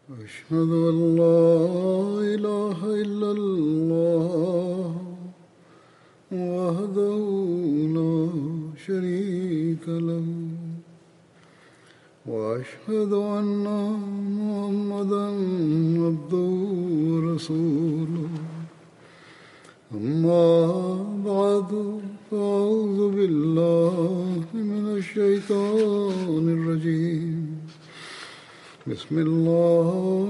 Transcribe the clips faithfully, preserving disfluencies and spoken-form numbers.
أشهد أن لا إله إلا الله وحده لا شريك له وأشهد أن محمدا عبده ورسوله أما بعد فأعوذ بالله من الشيطان الرجيم بسم الله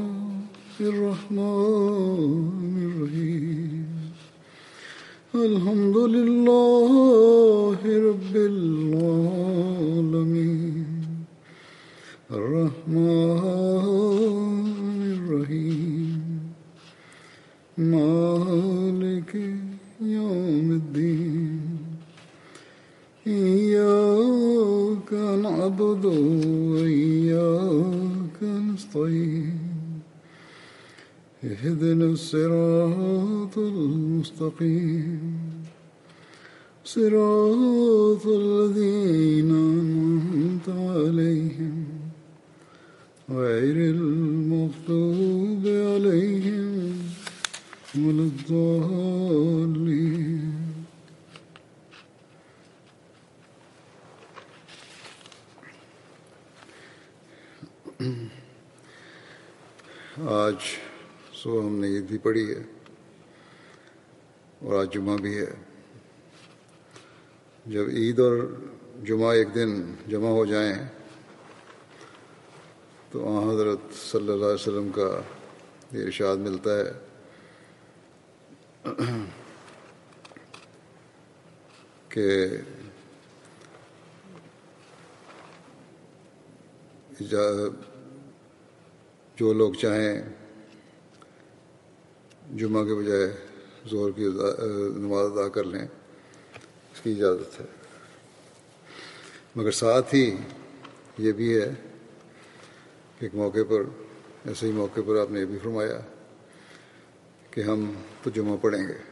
الرحمن الرحيم الحمد لله رب العالمين الرحمن الرحيم مالك يوم الدين إياك نعبد وإياك نستعين اهدنا الصراط المستقيم صراط الذين أنعمت عليهم غير المغضوب عليهم ولا الضالين. آج صبح ہم نے عید بھی پڑھی ہے اور آج جمعہ بھی ہے. جب عید اور جمعہ ایک دن جمع ہو جائیں تو آن حضرت صلی اللہ علیہ وسلم کا یہ ارشاد ملتا ہے کہ جو لوگ چاہیں جمعہ کے بجائے ظہر کی نماز ادا کر لیں اس کی اجازت ہے، مگر ساتھ ہی یہ بھی ہے کہ ایک موقع پر ایسے ہی موقع پر آپ نے یہ بھی فرمایا کہ ہم تو جمعہ پڑھیں گے.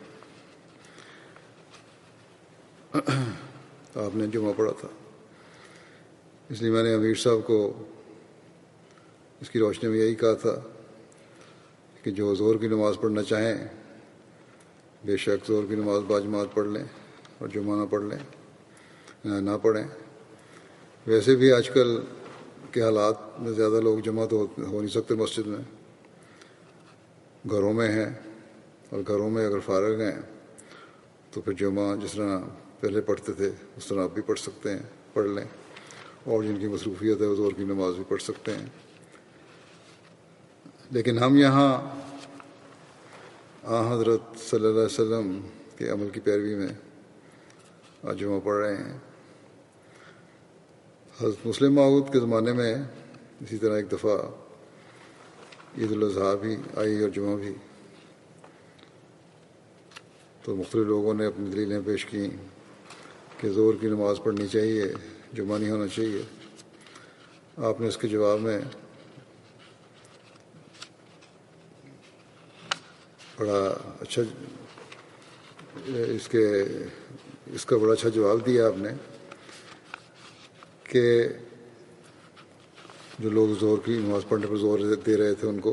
آپ نے جمعہ پڑھا تھا، اس لیے میں نے امیر صاحب کو اس کی روشنی میں یہی کہا تھا کہ جو ظہر کی نماز پڑھنا چاہیں بے شک ظہر کی نماز باجماعت پڑھ لیں اور جمعہ نہ پڑھ لیں نہ پڑھیں. ویسے بھی آج کل کے حالات میں زیادہ لوگ جمع تو ہو نہیں سکتے مسجد میں، گھروں میں ہیں، اور گھروں میں اگر فارغ ہیں تو پھر جمعہ جس طرح پہلے پڑھتے تھے اس طرح آپ بھی پڑھ سکتے ہیں، پڑھ لیں، اور جن کی مصروفیت ہے وہ ظہر کی نماز بھی پڑھ سکتے ہیں. لیکن ہم یہاں آن حضرت صلی اللہ علیہ وسلم کے عمل کی پیروی میں آج جمعہ پڑھ رہے ہیں. حضرت مسلم موعود کے زمانے میں اسی طرح ایک دفعہ عید الاضحیٰ بھی آئی اور جمعہ بھی، تو مختلف لوگوں نے اپنی دلیلیں پیش کیں کہ ظہر کی نماز پڑھنی چاہیے، جمعہ نہیں ہونا چاہیے. آپ نے اس کے جواب میں بڑا اچھا اس کے اس کا بڑا اچھا جواب دیا آپ نے کہ جو لوگ ظہر کی نماز پڑھنے پر زور دے رہے تھے ان کو،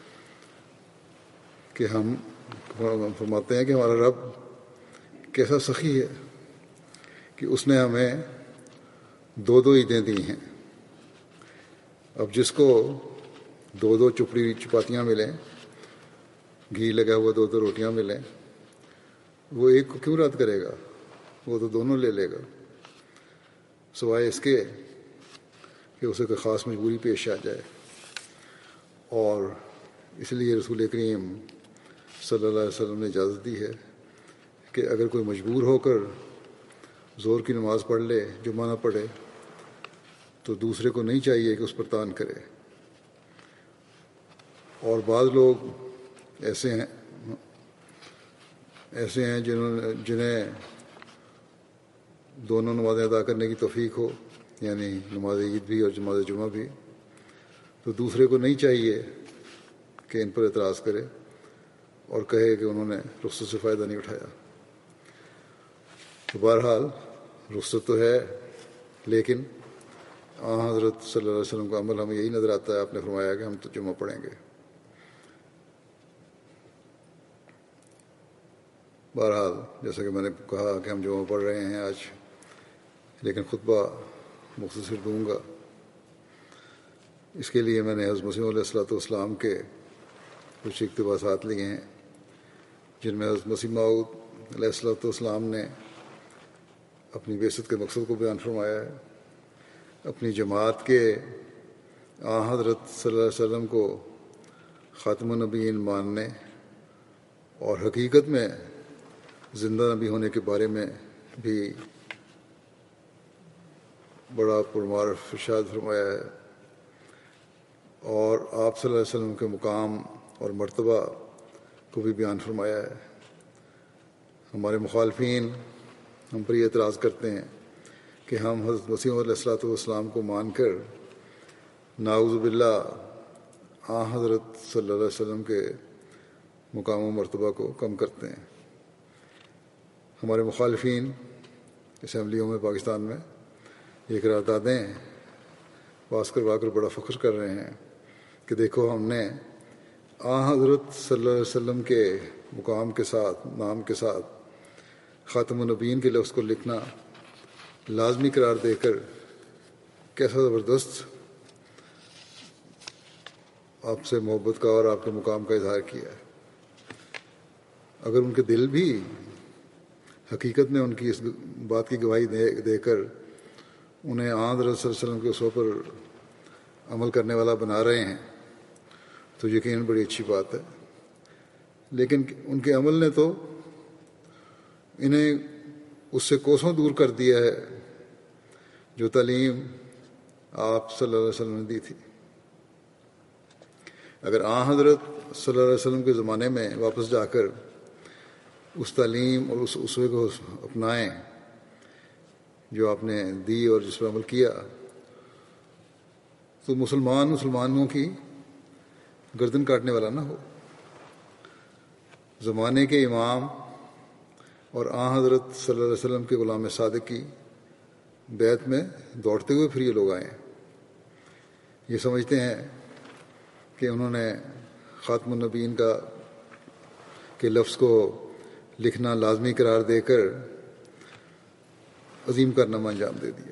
کہ ہم فرماتے ہیں کہ ہمارا رب کیسا سخی ہے کہ اس نے ہمیں دو دو عیدیں دی ہیں. اب جس کو دو دو چپڑی چپاتیاں ملیں، گھی لگا ہوا دو دو روٹیاں ملیں، وہ ایک کو کیوں رد کرے گا؟ وہ تو دونوں لے لے گا، سوائے اس کے کہ اسے کوئی خاص مجبوری پیش آ جائے. اور اس لیے رسول کریم صلی اللہ علیہ وسلم نے اجازت دی ہے کہ اگر کوئی مجبور ہو کر ظہر کی نماز پڑھ لے، جمعہ نہ پڑھے، تو دوسرے کو نہیں چاہیے کہ اس پر تان کرے. اور بعض لوگ ایسے ہیں ایسے ہیں جنہوں نے جنہیں دونوں نمازیں ادا کرنے کی توفیق ہو، یعنی نماز عید بھی اور نماز جمعہ بھی، تو دوسرے کو نہیں چاہیے کہ ان پر اعتراض کرے اور کہے کہ انہوں نے رخصت سے فائدہ نہیں اٹھایا. تو بہرحال رخصت تو ہے، لیکن آن حضرت صلی اللہ علیہ وسلم کا عمل ہمیں یہی نظر آتا ہے. آپ نے فرمایا کہ ہم تو جمعہ پڑھیں گے. بہرحال جیسا کہ میں نے کہا کہ ہم جمعہ پڑھ رہے ہیں آج، لیکن خطبہ مختصر دوں گا. اس کے لیے میں نے حضرت مسیح علیہ الصلوۃ والسلام کے کچھ اقتباسات لیے ہیں، جن میں حضرت مسیح موعود علیہ الصلوۃ والسلام نے اپنی بعثت کے مقصد کو بیان فرمایا ہے، اپنی جماعت کے آن حضرت صلی اللہ علیہ وسلم کو خاتم النبیین ماننے اور حقیقت میں زندہ نبی ہونے کے بارے میں بھی بڑا پرمار ارشاد فرمایا ہے، اور آپ صلی اللہ علیہ وسلم کے مقام اور مرتبہ کو بھی بیان فرمایا ہے. ہمارے مخالفین ہم پر یہ اعتراض کرتے ہیں کہ ہم حضرت مسیح علیہ الصلوۃ والسلام کو مان کر نعوذ باللہ آن حضرت صلی اللہ علیہ وسلم کے مقام و مرتبہ کو کم کرتے ہیں. ہمارے مخالفین اسمبلیوں میں پاکستان میں یہ قراردادیں پاس کروا کر بڑا فخر کر رہے ہیں کہ دیکھو ہم نے آن حضرت صلی اللہ علیہ وسلم کے مقام کے ساتھ، نام کے ساتھ خاتم النبیین کے لفظ کو لکھنا لازمی قرار دے کر کیسا زبردست آپ سے محبت کا اور آپ کے مقام کا اظہار کیا ہے. اگر ان کے دل بھی حقیقت میں ان کی اس بات کی گواہی دے دے کر انہیں آن حضرت صلی اللہ علیہ وسلم کے اصول پر عمل کرنے والا بنا رہے ہیں تو یقیناً بڑی اچھی بات ہے، لیکن ان کے عمل نے تو انہیں اس سے کوسوں دور کر دیا ہے جو تعلیم آپ صلی اللہ علیہ وسلم نے دی تھی. اگر آن حضرت صلی اللہ علیہ وسلم کے زمانے میں واپس جا کر اس تعلیم اور اس اسوے کو اپنائیں جو آپ نے دی اور جس پر عمل کیا، تو مسلمان مسلمانوں کی گردن کاٹنے والا نہ ہو. زمانے کے امام اور آن حضرت صلی اللہ علیہ وسلم کے غلام صادق کی بیعت میں دوڑتے ہوئے پھر یہ لوگ آئے، یہ سمجھتے ہیں کہ انہوں نے خاتم النبیین کا کے لفظ کو لکھنا لازمی قرار دے کر عظیم کارنامہ انجام دے دیا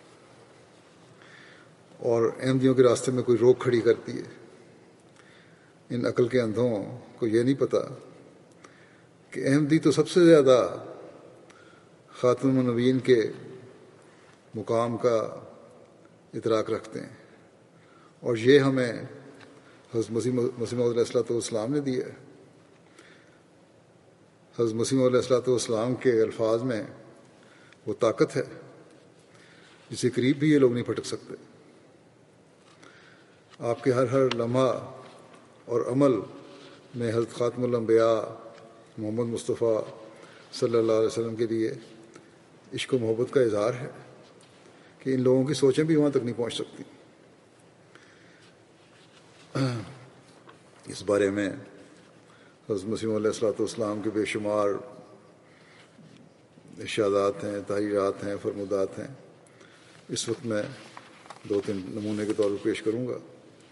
اور احمدیوں کے راستے میں کوئی روک کھڑی کرتی ہے. ان عقل کے اندھوں کو یہ نہیں پتہ کہ احمدی تو سب سے زیادہ خاتم النبیین کے مقام کا ادراک رکھتے ہیں، اور یہ ہمیں حضرت مسیح مسیح موعود علیہ الصلوۃ والسلام نے دیا ہے. حضرت مسیح موعود علیہ الصلوۃ والسلام کے الفاظ میں وہ طاقت ہے جسے قریب بھی یہ لوگ نہیں پھٹک سکتے. آپ کے ہر ہر لمحہ اور عمل میں حضرت خاتم الانبیاء محمد مصطفیٰ صلی اللہ علیہ وسلم کے لیے عشق و محبت کا اظہار ہے کہ ان لوگوں کی سوچیں بھی وہاں تک نہیں پہنچ سکتی. اس بارے میں حضرت مسیح علیہ الصلوۃ والسلام کے بے شمار ارشادات ہیں، تحریرات ہیں، فرمودات ہیں. اس وقت میں دو تین نمونے کے طور پر پیش کروں گا.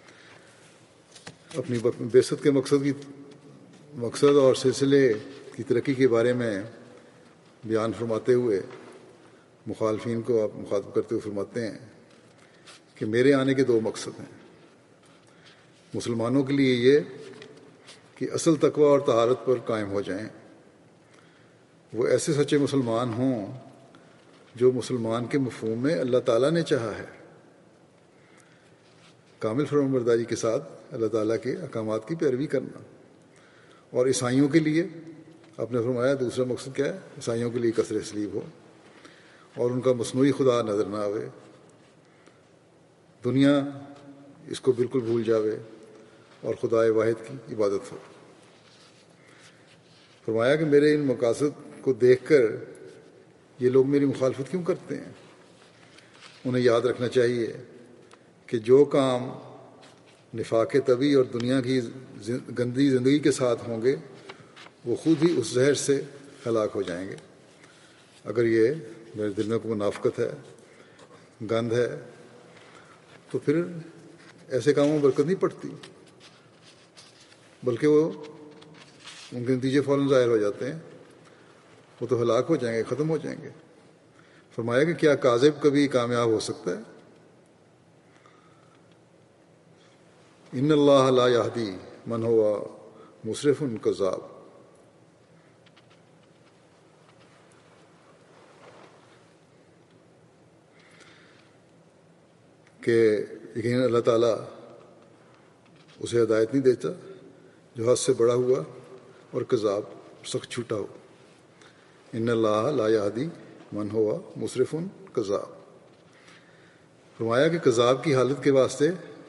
اپنی بعثت کے مقصد کی مقصد اور سلسلے کی ترقی کے بارے میں بیان فرماتے ہوئے مخالفین کو آپ مخاطب کرتے ہوئے فرماتے ہیں کہ میرے آنے کے دو مقصد ہیں. مسلمانوں کے لیے یہ کہ اصل تقوی اور طہارت پر قائم ہو جائیں، وہ ایسے سچے مسلمان ہوں جو مسلمان کے مفہوم میں اللہ تعالیٰ نے چاہا ہے، کامل فرمانبرداری کے ساتھ اللہ تعالیٰ کے احکامات کی پیروی کرنا. اور عیسائیوں کے لیے آپ نے فرمایا دوسرا مقصد کیا ہے؟ عیسائیوں کے لیے کثر صلیب ہو اور ان کا مصنوعی خدا نظر نہ آوے، دنیا اس کو بالکل بھول جاوے اور خدا واحد کی عبادت ہو. فرمایا کہ میرے ان مقاصد کو دیکھ کر یہ لوگ میری مخالفت کیوں کرتے ہیں؟ انہیں یاد رکھنا چاہیے کہ جو کام نفاق طبی اور دنیا کی گندی زندگی کے ساتھ ہوں گے وہ خود ہی اس زہر سے ہلاک ہو جائیں گے. اگر یہ میرے دل میں کوئی منافقت ہے، گند ہے تو پھر ایسے کاموں میں برکت نہیں پڑتی، بلکہ وہ ان کے نتیجے فوراً ظاہر ہو جاتے ہیں، وہ تو ہلاک ہو جائیں گے، ختم ہو جائیں گے۔ فرمایا کہ کیا کاذب کبھی کامیاب ہو سکتا ہے؟ ان اللہ لا یہدی من ہوا مسرف کذاب۔ کہ یقیناً اللہ تعالیٰ اسے ہدایت نہیں دیتا جو حد سے بڑا ہوا اور کذاب سخت چھوٹا ہو۔ ان اللہ لا یہدی من ہوا مسرف کذاب۔ فرمایا کہ کذاب کی حالت کے واسطے،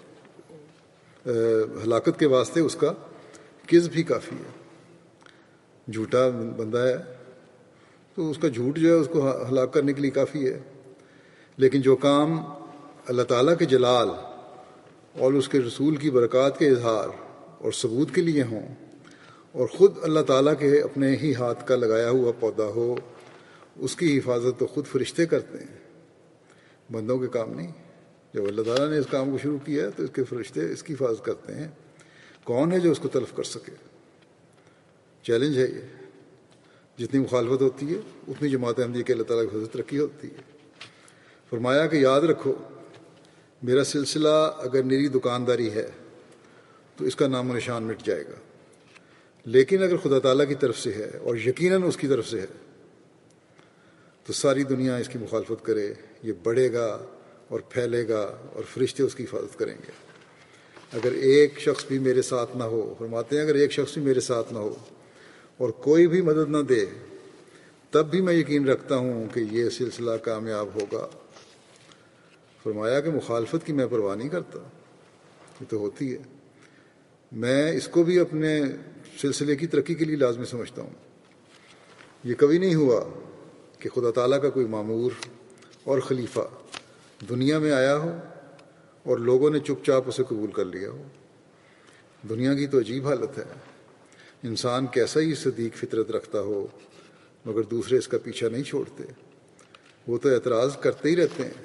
ہلاکت کے واسطے اس کا کذب بھی کافی ہے۔ جھوٹا بندہ ہے تو اس کا جھوٹ جو ہے اس کو ہلاک کرنے کے لیے کافی ہے۔ لیکن جو کام اللہ تعالیٰ کے جلال اور اس کے رسول کی برکات کے اظہار اور ثبوت کے لیے ہوں، اور خود اللہ تعالیٰ کے اپنے ہی ہاتھ کا لگایا ہوا پودا ہو، اس کی حفاظت تو خود فرشتے کرتے ہیں، بندوں کے کام نہیں۔ جب اللہ تعالیٰ نے اس کام کو شروع کیا ہے تو اس کے فرشتے اس کی حفاظت کرتے ہیں۔ کون ہے جو اس کو تلف کر سکے؟ چیلنج ہے یہ۔ جتنی مخالفت ہوتی ہے اتنی جماعت احمدیہ کے اللہ تعالیٰ کی حفاظت ترقی ہوتی ہے۔ فرمایا کہ یاد رکھو، میرا سلسلہ اگر میری دکانداری ہے تو اس کا نام و نشان مٹ جائے گا، لیکن اگر خدا تعالیٰ کی طرف سے ہے اور یقیناً اس کی طرف سے ہے تو ساری دنیا اس کی مخالفت کرے، یہ بڑھے گا اور پھیلے گا اور فرشتے اس کی حفاظت کریں گے۔ اگر ایک شخص بھی میرے ساتھ نہ ہو، فرماتے ہیں اگر ایک شخص بھی میرے ساتھ نہ ہو اور کوئی بھی مدد نہ دے، تب بھی میں یقین رکھتا ہوں کہ یہ سلسلہ کامیاب ہوگا۔ فرمایا کہ مخالفت کی میں پرواہ نہیں کرتا، یہ تو ہوتی ہے، میں اس کو بھی اپنے سلسلے کی ترقی کے لیے لازمی سمجھتا ہوں۔ یہ کبھی نہیں ہوا کہ خدا تعالیٰ کا کوئی مامور اور خلیفہ دنیا میں آیا ہو اور لوگوں نے چپ چاپ اسے قبول کر لیا ہو۔ دنیا کی تو عجیب حالت ہے، انسان کیسا ہی صدیق فطرت رکھتا ہو مگر دوسرے اس کا پیچھا نہیں چھوڑتے، وہ تو اعتراض کرتے ہی رہتے ہیں۔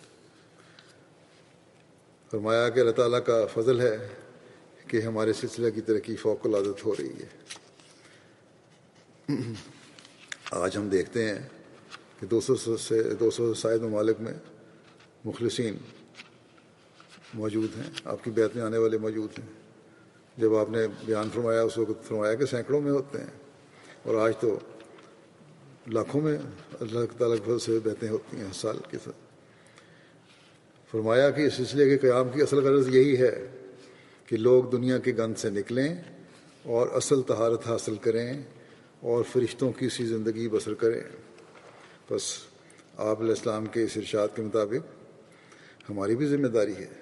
فرمایا کہ اللہ تعالیٰ کا فضل ہے کہ ہمارے سلسلہ کی ترقی فوق العادت ہو رہی ہے۔ آج ہم دیکھتے ہیں کہ دو سو سے دو سو سے زائد ممالک میں مخلصین موجود ہیں، آپ کی بیعت میں آنے والے موجود ہیں۔ جب آپ نے بیان فرمایا اس وقت فرمایا کہ سینکڑوں میں ہوتے ہیں، اور آج تو لاکھوں میں اللہ تعالیٰ کے فضل سے بیعتیں ہوتی ہیں سال کے ساتھ۔ فرمایا کہ اس سلسلے کے قیام کی اصل غرض یہی ہے کہ لوگ دنیا کے گند سے نکلیں اور اصل طہارت حاصل کریں اور فرشتوں کی سی زندگی بسر کریں۔ بس آپ علیہ السلام کے اس ارشاد کے مطابق ہماری بھی ذمہ داری ہے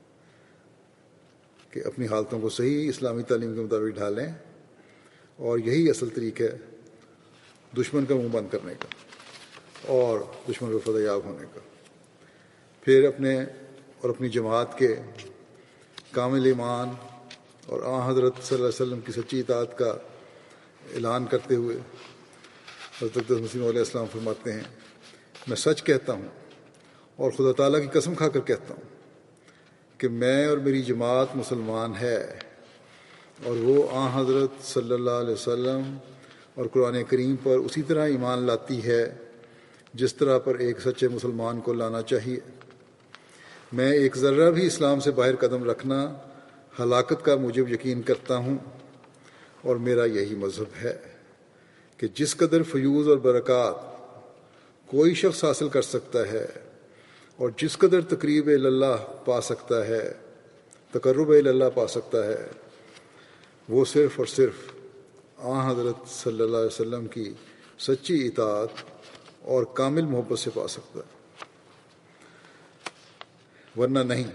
کہ اپنی حالتوں کو صحیح اسلامی تعلیم کے مطابق ڈھالیں، اور یہی اصل طریقہ ہے دشمن کا منہ بند کرنے کا اور دشمن پر فتح یاب ہونے کا۔ پھر اپنے اور اپنی جماعت کے کامل ایمان اور آن حضرت صلی اللہ علیہ وسلم کی سچی اطاعت کا اعلان کرتے ہوئے حضرت مسیح علیہ السلام فرماتے ہیں، میں سچ کہتا ہوں اور خدا تعالیٰ کی قسم کھا کر کہتا ہوں کہ میں اور میری جماعت مسلمان ہے، اور وہ آن حضرت صلی اللہ علیہ وسلم اور قرآن کریم پر اسی طرح ایمان لاتی ہے جس طرح پر ایک سچے مسلمان کو لانا چاہیے۔ میں ایک ذرہ بھی اسلام سے باہر قدم رکھنا ہلاکت کا موجب یقین کرتا ہوں، اور میرا یہی مذہب ہے کہ جس قدر فیوض اور برکات کوئی شخص حاصل کر سکتا ہے اور جس قدر تقریب اللہ پا سکتا ہے، تقرب اللہ پا سکتا ہے، وہ صرف اور صرف آن حضرت صلی اللہ علیہ وسلم کی سچی اطاعت اور کامل محبت سے پا سکتا ہے، ورنہ نہیں۔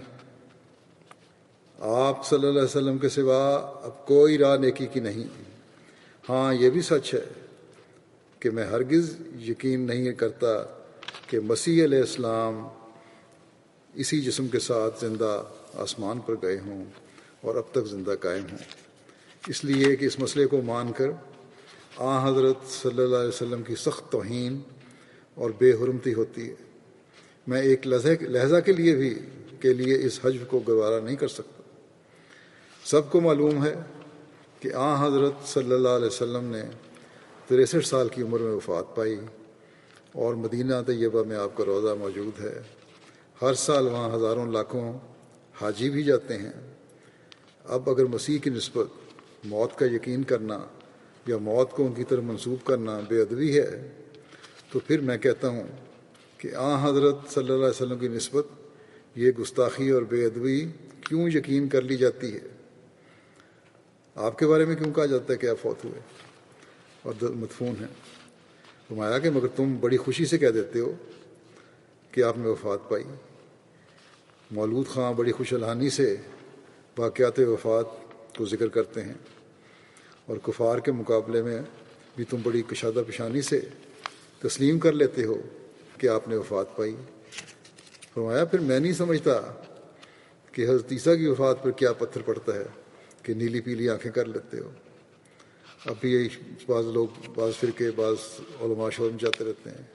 آپ صلی اللہ علیہ وسلم کے سوا اب کوئی راہ نیکی کی نہیں۔ ہاں یہ بھی سچ ہے کہ میں ہرگز یقین نہیں کرتا کہ مسیح علیہ السلام اسی جسم کے ساتھ زندہ آسمان پر گئے ہوں اور اب تک زندہ قائم ہوں، اس لیے کہ اس مسئلے کو مان کر آن حضرت صلی اللہ علیہ وسلم کی سخت توہین اور بے حرمتی ہوتی ہے۔ میں ایک لحظے لہجہ کے لیے بھی کے لیے اس حجب کو گوارا نہیں کر سکتا۔ سب کو معلوم ہے کہ آن حضرت صلی اللہ علیہ وسلم نے تریسٹھ سال کی عمر میں وفات پائی اور مدینہ طیبہ میں آپ کا روضہ موجود ہے۔ ہر سال وہاں ہزاروں لاکھوں حاجی بھی جاتے ہیں۔ اب اگر مسیح کی نسبت موت کا یقین کرنا یا موت کو ان کی طرف منسوب کرنا بے ادبی ہے، تو پھر میں کہتا ہوں کہ آن حضرت صلی اللہ علیہ وسلم کی نسبت یہ گستاخی اور بے ادبی کیوں یقین کر لی جاتی ہے؟ آپ کے بارے میں کیوں کہا جاتا ہے کہ آپ فوت ہوئے اور مدفون ہیں؟ فرمایا کہ مگر تم بڑی خوشی سے کہہ دیتے ہو کہ آپ نے وفات پائی۔ مولود خاں بڑی خوش الحانی سے واقعات وفات کو ذکر کرتے ہیں، اور کفار کے مقابلے میں بھی تم بڑی کشادہ پیشانی سے تسلیم کر لیتے ہو کہ آپ نے وفات پائی۔ فرمایا پھر میں نہیں سمجھتا کہ حضرت عیسیٰ کی وفات پر کیا پتھر پڑتا ہے کہ نیلی پیلی آنکھیں کر لیتے ہو۔ اب بھی یہی بعض لوگ، بعض فرقے، بعض علماء شور مچاتے رہتے ہیں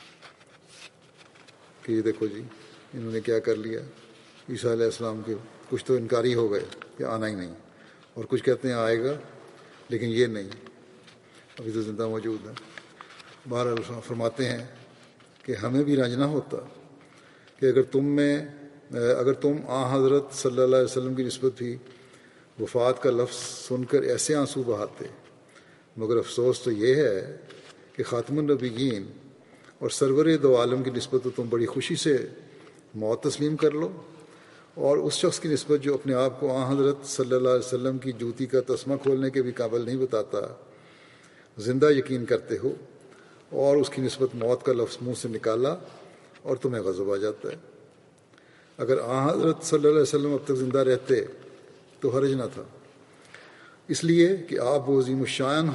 کہ یہ دیکھو جی انہوں نے کیا کر لیا، عیسیٰ علیہ السلام کے کچھ تو انکاری ہو گئے کہ آنا ہی نہیں، اور کچھ کہتے ہیں آئے گا لیکن یہ نہیں، ابھی تو زندہ موجود ہے۔ بہرحال فرماتے ہیں کہ ہمیں بھی رنج نہ ہوتا کہ اگر تم میں اگر تم آن حضرت صلی اللہ علیہ وسلم کی نسبت بھی وفات کا لفظ سن کر ایسے آنسو بہاتے، مگر افسوس تو یہ ہے کہ خاتم النبیین اور سرور دو عالم کی نسبت تو تم بڑی خوشی سے موت تسلیم کر لو، اور اس شخص کی نسبت جو اپنے آپ کو آن حضرت صلی اللہ علیہ وسلم کی جوتی کا تسمہ کھولنے کے بھی قابل نہیں بتاتا، زندہ یقین کرتے ہو، اور اس کی نسبت موت کا لفظ منہ سے نکالا اور تمہیں غضب آ جاتا ہے۔ اگر آن حضرت صلی اللہ علیہ وسلم اب تک زندہ رہتے تو حرج نہ تھا، اس لیے کہ آپ وہ عظیم الشان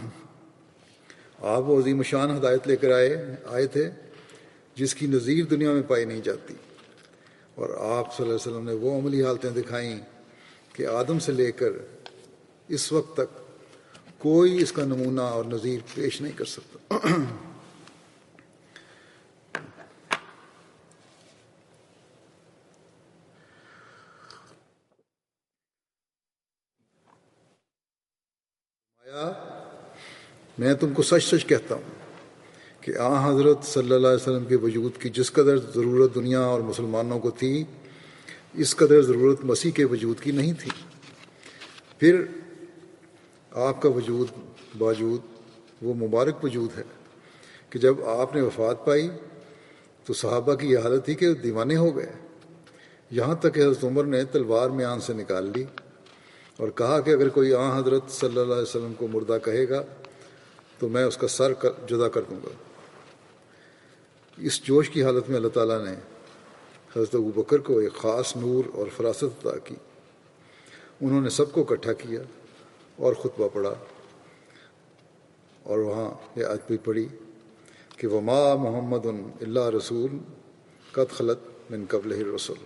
آپ وہ عظیم الشان ہدایت لے کر آئے آئے تھے جس کی نظیر دنیا میں پائی نہیں جاتی، اور آپ صلی اللہ علیہ وسلم نے وہ عملی حالتیں دکھائیں کہ آدم سے لے کر اس وقت تک کوئی اس کا نمونہ اور نظیر پیش نہیں کر سکتا۔ میں تم کو سچ سچ کہتا ہوں کہ آن حضرت صلی اللہ علیہ وسلم کے وجود کی جس قدر ضرورت دنیا اور مسلمانوں کو تھی، اس قدر ضرورت مسیح کے وجود کی نہیں تھی۔ پھر آپ کا وجود باوجود وہ مبارک وجود ہے کہ جب آپ نے وفات پائی تو صحابہ کی یہ حالت تھی کہ دیوانے ہو گئے، یہاں تک کہ حضرت عمر نے تلوار میان سے نکال لی اور کہا کہ اگر کوئی آن حضرت صلی اللہ علیہ وسلم کو مردہ کہے گا تو میں اس کا سر جدا کر دوں گا۔ اس جوش کی حالت میں اللہ تعالیٰ نے حضرت ابوبکر کو ایک خاص نور اور فراست عطا کی۔ انہوں نے سب کو اکٹھا کیا اور خطبہ پڑھا، اور وہاں یہ آیت بھی پڑھی کہ وما محمد الا رسول قد خلت من قبلہ الرسل،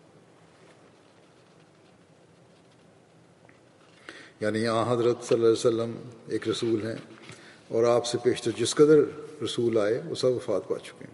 یعنی یہاں حضرت صلی اللہ علیہ وسلم ایک رسول ہیں، اور آپ سے پیشتر جس قدر رسول آئے وہ سب وفات پا چکے ہیں۔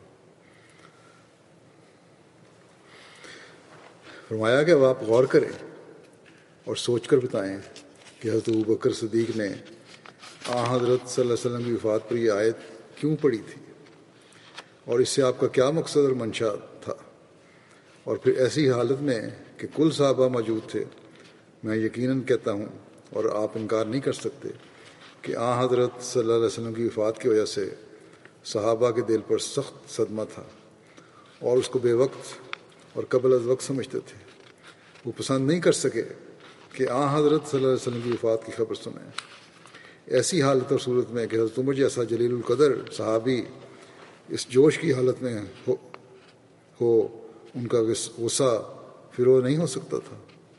فرمایا کہ اب آپ غور کریں اور سوچ کر بتائیں کہ حضرت ابوبکر صدیق نے آن حضرت صلی اللہ علیہ وسلم کی وفات پر یہ آیت کیوں پڑھی تھی، اور اس سے آپ کا کیا مقصد اور منشا تھا، اور پھر ایسی حالت میں کہ کل صحابہ موجود تھے۔ میں یقیناً کہتا ہوں اور آپ انکار نہیں کر سکتے کہ آن حضرت صلی اللہ علیہ وسلم کی وفات کی وجہ سے صحابہ کے دل پر سخت صدمہ تھا، اور اس کو بے وقت اور قبل از وقت سمجھتے تھے۔ وہ پسند نہیں کر سکے کہ آن حضرت صلی اللہ علیہ وسلم کی وفات کی خبر سنیں۔ ایسی حالت اور صورت میں کہ حضرت عمر جیسا جلیل القدر صحابی اس جوش کی حالت میں ہو, ہو ان کا غصہ فرو نہیں ہو سکتا تھا،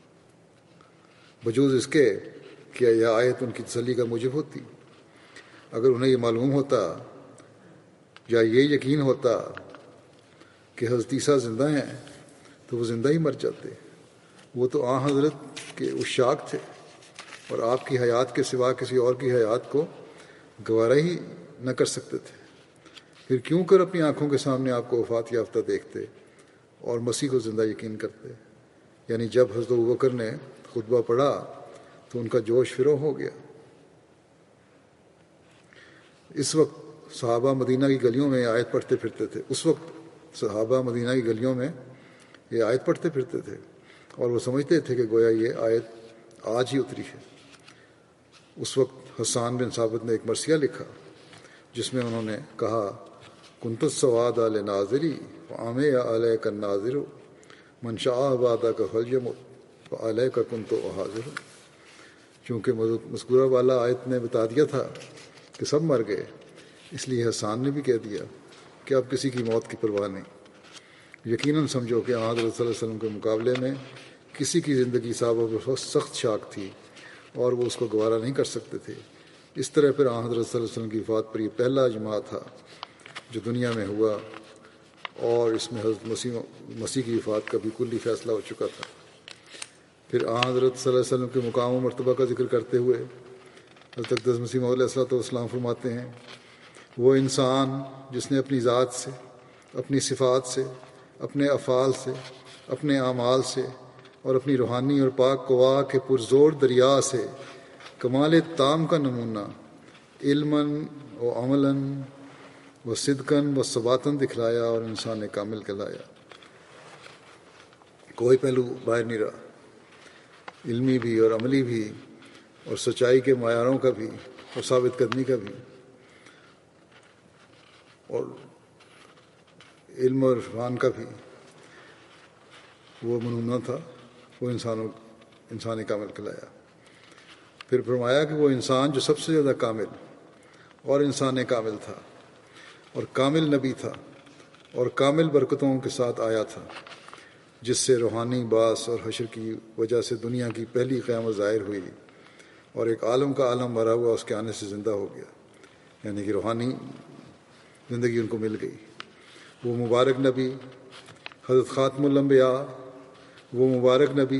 بجوز اس کے کہ یہ آیت ان کی تسلی کا موجب ہوتی۔ اگر انہیں یہ معلوم ہوتا یا یہ یقین ہوتا کہ حضرت عیسیٰ زندہ ہیں تو وہ زندہ ہی مر جاتے۔ وہ تو آن حضرت کے عشاق تھے اور آپ کی حیات کے سوا کسی اور کی حیات کو گوارا ہی نہ کر سکتے تھے، پھر کیوں کر اپنی آنکھوں کے سامنے آپ کو وفات یافتہ دیکھتے اور مسیح کو زندہ یقین کرتے. یعنی جب حضرت ابوبکر نے خطبہ پڑھا تو ان کا جوش فرو ہو گیا. اس وقت صحابہ مدینہ کی گلیوں میں آیت پڑھتے پھرتے تھے. اس وقت صحابہ مدینہ کی گلیوں میں یہ آیت پڑھتے پھرتے تھے اور وہ سمجھتے تھے کہ گویا یہ آیت آج ہی اتری ہے. اس وقت حسان بن ثابت نے ایک مرثیہ لکھا جس میں انہوں نے کہا کنت السواد علی ناظری عامے علیہ کا ناظر من شاء بادہ کا فلجم علیہ کا کنت و حاضر. چونکہ مذکورہ والا آیت نے بتا دیا تھا کہ سب مر گئے، اس لیے حسان نے بھی کہہ دیا کہ اب کسی کی موت کی پرواہ نہیں. یقیناً سمجھو کہ حضرت صلی اللہ علیہ وسلم کے مقابلے میں کسی کی زندگی صحابہ پر سخت شاک تھی اور وہ اس کو گوارا نہیں کر سکتے تھے. اس طرح پھر حضرت صلی اللہ علیہ وسلم کی وفات پر یہ پہلا اجماع تھا جو دنیا میں ہوا، اور اس میں حضرت مسیح مسیح کی وفات کا بھی کلی فیصلہ ہو چکا تھا. پھر حضرت صلی اللہ علیہ وسلم کے مقام و مرتبہ کا ذکر کرتے ہوئے حضرت اقدس مسیح موعود علیہ الصلوۃ والسلام فرماتے ہیں وہ انسان جس نے اپنی ذات سے، اپنی صفات سے، اپنے افعال سے، اپنے اعمال سے اور اپنی روحانی اور پاک قوا کے پرزور دریا سے کمال تام کا نمونہ علماً و عملاً و صدقاً و ثباتاً دکھلایا اور انسان کامل کہلایا. کوئی پہلو باہر نہیں رہا، علمی بھی اور عملی بھی اور سچائی کے معیاروں کا بھی اور ثابت قدمی کا بھی، اور علم اور عرفان کا بھی. وہ نمونہ تھا، وہ انسانوں انسان کامل کہلایا. پھر فرمایا کہ وہ انسان جو سب سے زیادہ کامل اور انسان کامل تھا اور کامل نبی تھا اور کامل برکتوں کے ساتھ آیا تھا، جس سے روحانی باعث اور حشر کی وجہ سے دنیا کی پہلی قیامت ظاہر ہوئی اور ایک عالم کا عالم مرا ہوا اس کے آنے سے زندہ ہو گیا. یعنی کہ روحانی زندگی ان کو مل گئی. وہ مبارک نبی حضرت خاتم الانبیاء، وہ مبارک نبی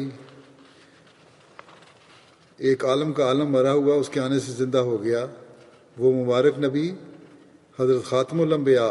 ایک عالم کا عالم مرا ہوا اس کے آنے سے زندہ ہو گیا. وہ مبارک نبی حضرت خاتم الانبیاء،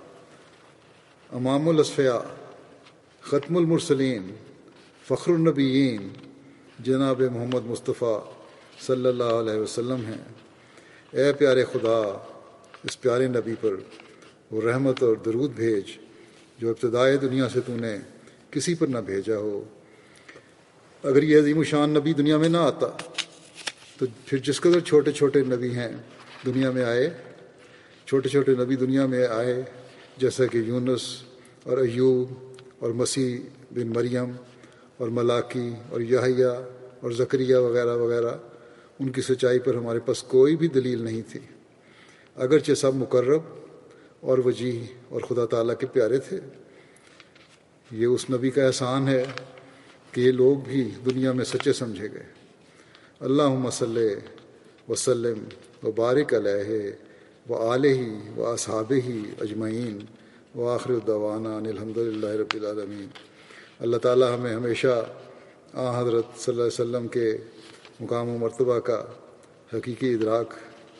امام الاصفیاء، ختم المرسلین، فخر النبیین جناب محمد مصطفیٰ صلی اللہ علیہ وسلم ہیں. اے پیارے خدا، اس پیارے نبی پر وہ رحمت اور درود بھیج جو ابتدائے دنیا سے تو نے کسی پر نہ بھیجا ہو. اگر یہ عظیم الشان نبی دنیا میں نہ آتا تو پھر جس قدر چھوٹے چھوٹے نبی ہیں دنیا میں آئے، چھوٹے چھوٹے نبی دنیا میں آئے جیسا کہ یونس اور ایوب اور مسیح بن مریم اور ملاکی اور یحییٰ اور زکریا وغیرہ وغیرہ، ان کی سچائی پر ہمارے پاس کوئی بھی دلیل نہیں تھی، اگرچہ سب مقرب اور وجیح اور خدا تعالیٰ کے پیارے تھے. یہ اس نبی کا احسان ہے کہ یہ لوگ بھی دنیا میں سچے سمجھے گئے. اللہم صلی وسلم و بارک علیہ و آلہ و اصحابہ اجمعین و آخر دعوانا ان الحمد للہ رب العالمین. اللہ تعالیٰ ہمیں ہمیشہ آن حضرت صلی اللہ علیہ وسلم کے مقام و مرتبہ کا حقیقی ادراک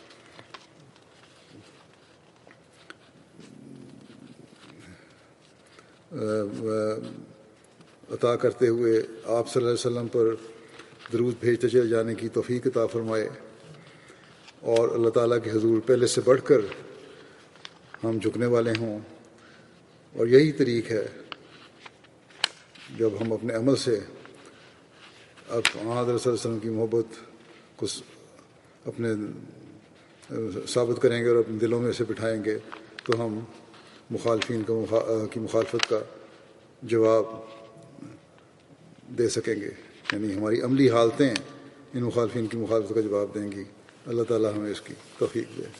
عطا کرتے ہوئے آپ صلی اللہ علیہ وسلم پر درود بھیجتے چلے جانے کی توفیق عطا فرمائے، اور اللہ تعالیٰ کے حضور پہلے سے بڑھ کر ہم جھکنے والے ہوں. اور یہی طریق ہے جب ہم اپنے عمل سے اب حضرت صلی اللہ علیہ وسلم کی محبت کو اپنے ثابت کریں گے اور اپنے دلوں میں سے بٹھائیں گے تو ہم مخالفین کا مخا... کی مخالفت کا جواب دے سکیں گے. یعنی ہماری عملی حالتیں ان مخالفین کی مخالفت کا جواب دیں گی. اللہ تعالیٰ ہمیں اس کی توفیق دے.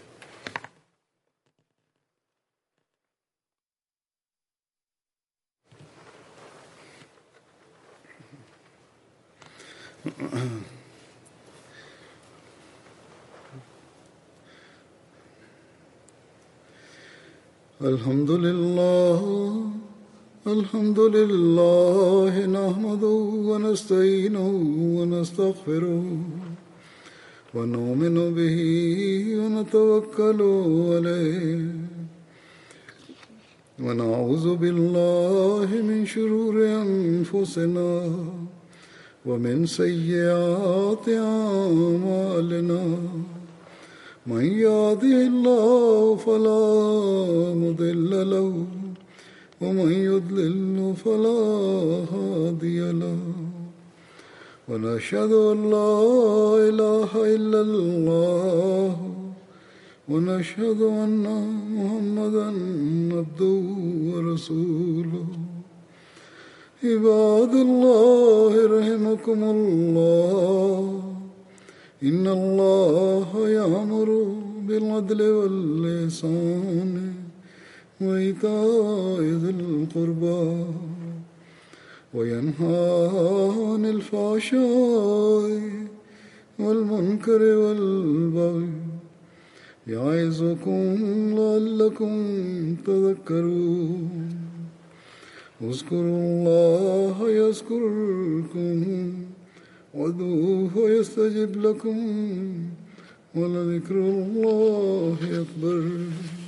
الحمد للہ الحمد للہ نحمده ونستعینه ونستغفره ونؤمن به ونتوکل علیہ ونعوذ بالله من شرور أنفسنا ومن سيئات أعمالنا من يهده الله فلا مضل له ومن يضلل فلا هادي له ونشهد أن لا إله إلا الله ونشهد أن محمدا عبده ورسوله عباد الله رحمكم الله إن الله يأمر بالعدل والإحسان وإيتاء ذي القربى وينهى عن الفحشاء والمنكر والبغي يعظكم لعلكم تذكرون اذكروا الله يذكركم وادعوه يستجب لكم ولذكر الله أكبر.